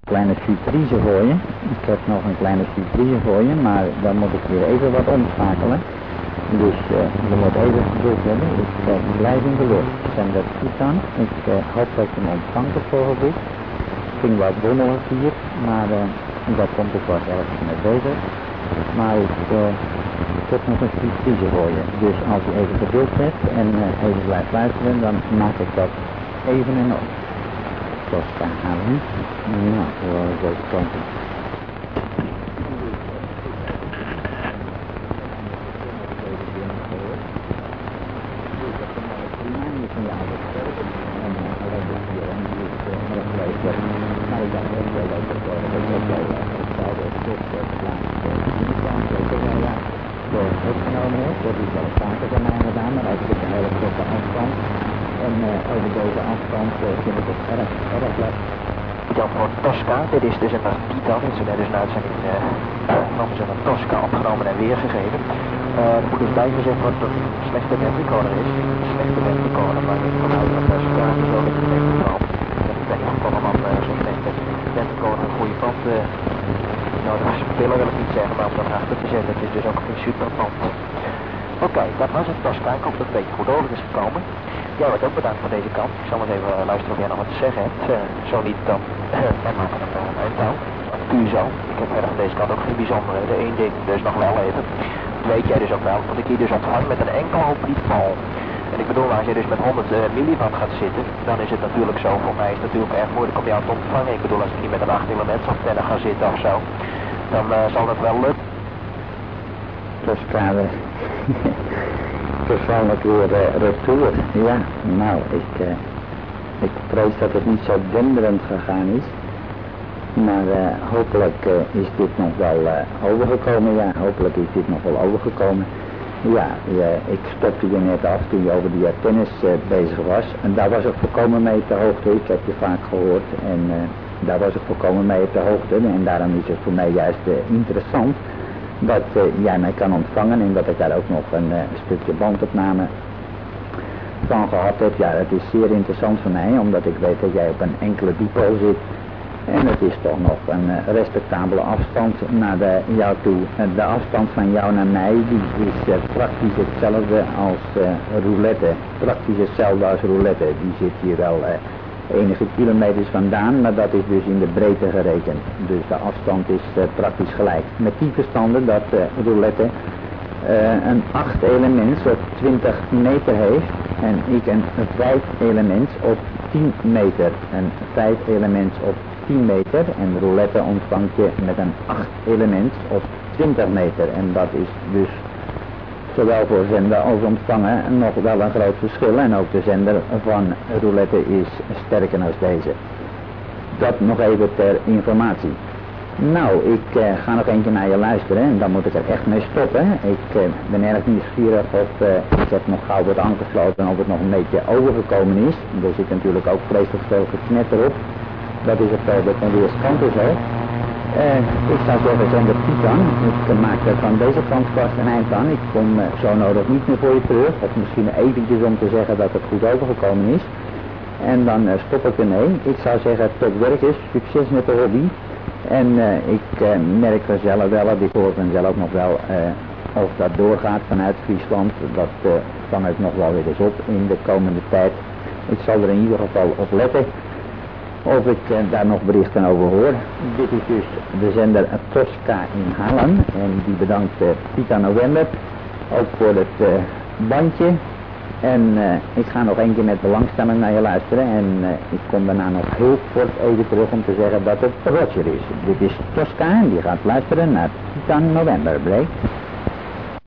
kleine surprise voor je. Ik heb nog een kleine surprise voor je, maar dan moet ik weer even wat omschakelen. Dus je moet even geduld hebben. Ik blijf in de lucht. Zender Titan. Ik hoop dat je hem ontvangt op ogenblik. Het ging wat wonderlijk hier, maar dat komt ook wat ergens mee bezig. Maar ik heb nog een surprise voor je. Dus als je even geduld hebt en even blijft luisteren, dan maak ik dat even in orde. Tosca halen. Nou, gewoon deze kant op. Dat is wel vaker van mij gedaan, maar ook op een hele korte afstand. En over deze afstand vind ik het erg leuk. Jan voor Tosca, dit is dus een Titan, ze hebben dus een uitzending nog eens een Tosca opgenomen en weergegeven. Er moet dus bijgezegd worden dat het een slechte webrecorder is. Een slechte webrecorder, maar ik vanuit dat Tosca is zo dat het echt valt. Dat ik denk dat allemaal zo'n slechte webrecorder een goede band nodig is. Pillen wil ik niet zeggen, maar om dat achter te zetten, het is dus ook geen superband. Oké, dat was het Tosca. Ik hoop dat het een beetje goed over is gekomen. Jij wordt ook bedankt voor deze kant. Ik zal eens even luisteren of jij nog wat te zeggen hebt. Zo niet, dan wij maken een eindtouw. Puur zo. Ik heb verder van deze kant ook geen bijzonderheden. Eén ding dus nog wel even. Dat weet jij dus ook wel. Want ik hier dus ontvang met een enkel hoplietvol. En ik bedoel, als je dus met 100 milliwatt gaat zitten, dan is het natuurlijk zo. Voor mij is het natuurlijk erg moeilijk om jou te ontvangen. Ik bedoel, als ik niet met een 8 elements antenne ga zitten of zo, dan zal dat wel lukken. Tosca, persoonlijk weer retour. Ja, nou, ik vrees dat het niet zo denderend gegaan is. Maar hopelijk is dit nog wel overgekomen. Ja, hopelijk is dit nog wel overgekomen. Ja, ik stopte je net af toen je over die tennis bezig was. En daar was ik volkomen mee te hoogte. Ik heb je vaak gehoord. En daar was ik volkomen mee te hoogte. En daarom is het voor mij juist interessant dat jij mij kan ontvangen en dat ik daar ook nog een stukje bandopname van gehad heb. Ja, dat is zeer interessant voor mij, omdat ik weet dat jij op een enkele depot zit. En het is toch nog een respectabele afstand naar jou toe. De afstand van jou naar mij, die is praktisch hetzelfde als roulette. Praktisch hetzelfde als roulette. Die zit hier wel enige kilometers vandaan, maar dat is dus in de breedte gerekend. Dus de afstand is praktisch gelijk. Met die verstande dat roulette een 8 elements op 20 meter heeft en ik een 5 elements op 10 meter. Een 5 elements op 10 meter en roulette ontvangt je met een 8 elements op 20 meter. En dat is dus zowel voor zender als ontvangen nog wel een groot verschil. En ook de zender van roulette is sterker dan deze. Dat nog even ter informatie. Nou, ik ga nog eentje naar je luisteren en dan moet ik er echt mee stoppen. Ik ben erg nieuwsgierig of ik heb nog gauw wat aangesloten of het nog een beetje overgekomen is. Er zit natuurlijk ook vreselijk veel geknetter op. Dat is het wel van weerskanten zo. Ik zou zeggen, zender Titan. Ik maak er van deze kant vast een eind aan. Ik kom zo nodig niet meer voor je terug. Of misschien eventjes om te zeggen dat het goed overgekomen is. En dan stop ik ermee. Ik zou zeggen, tot werkjes. Succes met de hobby. En ik merk vanzelf wel, ik hoor vanzelf nog wel of dat doorgaat vanuit Friesland. Dat vang ik nog wel weer eens op in de komende tijd. Ik zal er in ieder geval op letten of ik daar nog berichten over hoor. Dit is dus de zender Tosca in Haarlem en die bedankt Titan November ook voor het bandje. En ik ga nog één keer met belangstelling naar je luisteren en ik kom daarna nog heel kort even terug om te zeggen dat het Roger is. Dit is Tosca en die gaat luisteren naar Titan November, bleek.